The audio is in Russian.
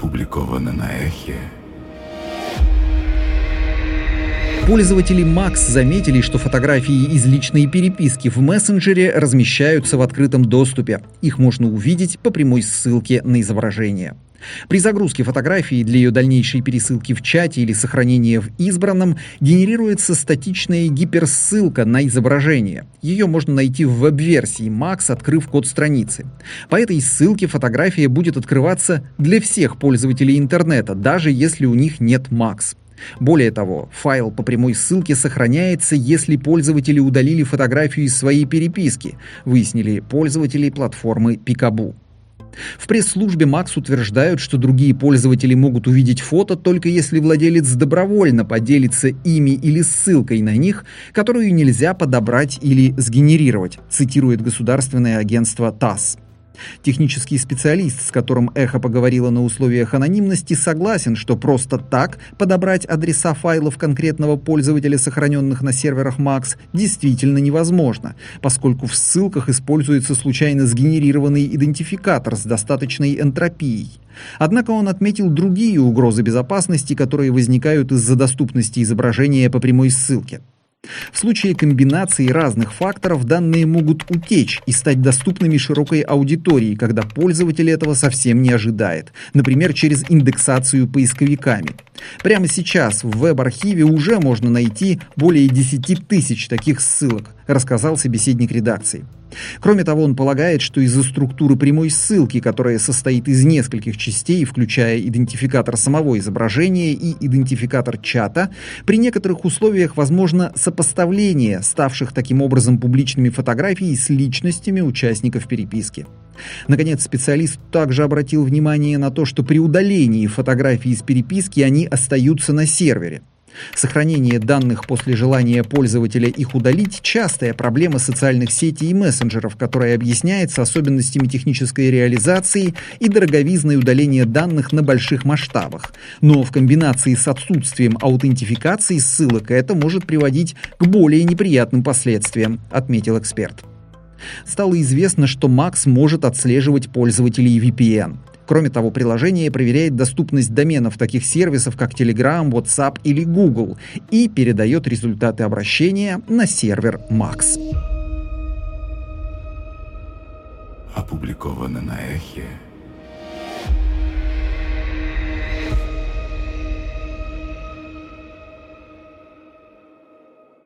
Опубликовано на Эхе. Пользователи Max заметили, что фотографии из личной переписки в мессенджере размещаются в открытом доступе. Их можно увидеть по прямой ссылке на изображение. При загрузке фотографии для ее дальнейшей пересылки в чате или сохранения в избранном генерируется статичная гиперссылка на изображение. Ее можно найти в веб-версии Max, открыв код страницы. По этой ссылке фотография будет открываться для всех пользователей интернета, даже если у них нет Max. Более того, файл по прямой ссылке сохраняется, если пользователи удалили фотографию из своей переписки, выяснили пользователи платформы Peekaboo. В пресс-службе Max утверждают, что другие пользователи могут увидеть фото только если владелец добровольно поделится ими или ссылкой на них, которую нельзя подобрать или сгенерировать, цитирует государственное агентство ТАСС. Технический специалист, с которым Эхо поговорила на условиях анонимности, согласен, что просто так подобрать адреса файлов конкретного пользователя, сохраненных на серверах Max, действительно невозможно, поскольку в ссылках используется случайно сгенерированный идентификатор с достаточной энтропией. Однако он отметил другие угрозы безопасности, которые возникают из-за доступности изображения по прямой ссылке. В случае комбинации разных факторов данные могут утечь и стать доступными широкой аудитории, когда пользователь этого совсем не ожидает, например, через индексацию поисковиками. Прямо сейчас в веб-архиве уже можно найти более 10 тысяч таких ссылок, рассказал собеседник редакции. Кроме того, он полагает, что из-за структуры прямой ссылки, которая состоит из нескольких частей, включая идентификатор самого изображения и идентификатор чата, при некоторых условиях возможно сопоставление ставших таким образом публичными фотографий с личностями участников переписки. Наконец, специалист также обратил внимание на то, что при удалении фотографий из переписки они остаются на сервере. Сохранение данных после желания пользователя их удалить – частая проблема социальных сетей и мессенджеров, которая объясняется особенностями технической реализации и дороговизной удаления данных на больших масштабах. Но в комбинации с отсутствием аутентификации ссылок это может приводить к более неприятным последствиям, отметил эксперт. Стало известно, что Max может отслеживать пользователей VPN. Кроме того, приложение проверяет доступность доменов таких сервисов, как Telegram, WhatsApp или Google, и передает результаты обращения на сервер Max. Опубликовано на Эхе.